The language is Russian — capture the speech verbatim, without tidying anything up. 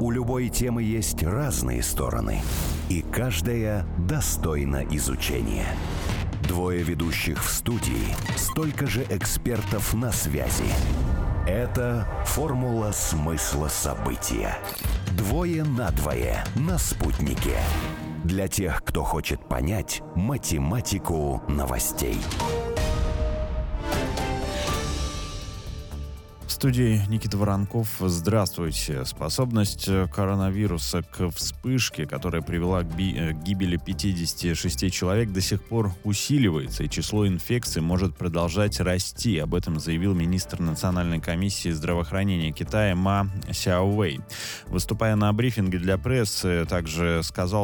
У любой темы есть разные стороны, и каждая достойна изучения. Двое ведущих в студии, столько же экспертов на связи. Это «Формула смысла события». Двое на двое на «Спутнике». Для тех, кто хочет понять математику новостей. В студии Никита Воронков. Здравствуйте. Способность коронавируса к вспышке, которая привела к, би- к гибели пятидесяти шести человек, до сих пор усиливается, и число инфекций может продолжать расти. Об этом заявил министр Национальной комиссии здравоохранения Китая Ма Сяовэй. Выступая на брифинге для прессы, также сказал,